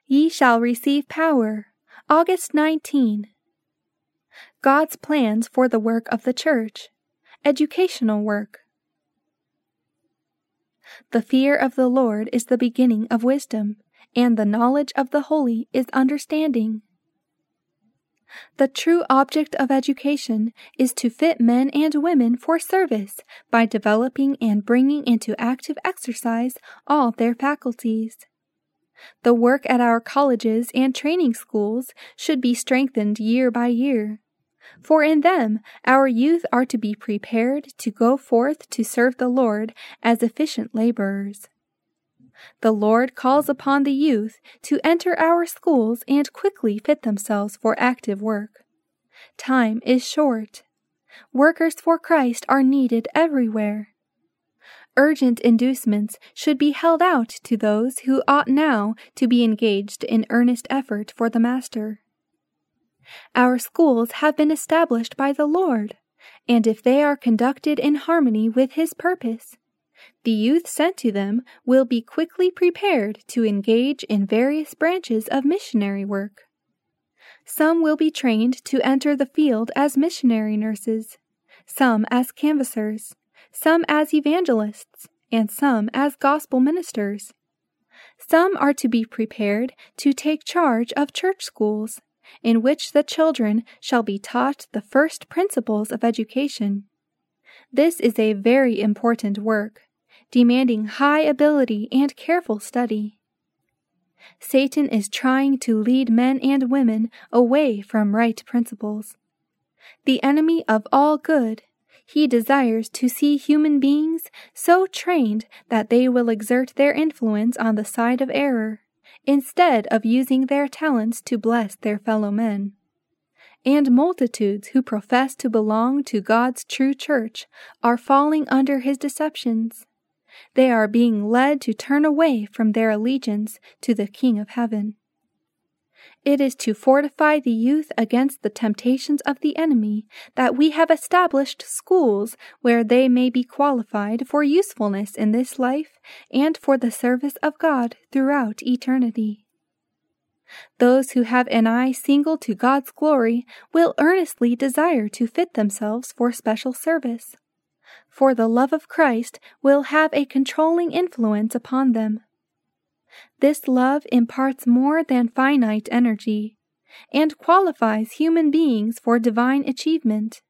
Ye shall receive power. August 19. God's plans for the work of the Church. Educational work. The fear of the Lord is the beginning of wisdom, and the knowledge of the holy is understanding. The true object of education is to fit men and women for service by developing and bringing into active exercise all their faculties. The work at our colleges and training schools should be strengthened year by year, for in them our youth are to be prepared to go forth to serve the Lord as efficient laborers. The Lord calls upon the youth to enter our schools and quickly fit themselves for active work. Time is short. Workers for Christ are needed everywhere. Urgent inducements should be held out to those who ought now to be engaged in earnest effort for the Master. Our schools have been established by the Lord, and if they are conducted in harmony with His purpose, the youth sent to them will be quickly prepared to engage in various branches of missionary work. Some will be trained to enter the field as missionary nurses, some as canvassers, some as evangelists, and some as gospel ministers. Some are to be prepared to take charge of church schools, in which the children shall be taught the first principles of education. This is a very important work, demanding high ability and careful study. Satan is trying to lead men and women away from right principles. The enemy of all good, he desires to see human beings so trained that they will exert their influence on the side of error, instead of using their talents to bless their fellow men. And multitudes who profess to belong to God's true church are falling under his deceptions. They are being led to turn away from their allegiance to the King of Heaven. It is to fortify the youth against the temptations of the enemy that we have established schools where they may be qualified for usefulness in this life and for the service of God throughout eternity. Those who have an eye single to God's glory will earnestly desire to fit themselves for special service, for the love of Christ will have a controlling influence upon them. This love imparts more than finite energy, and qualifies human beings for divine achievement.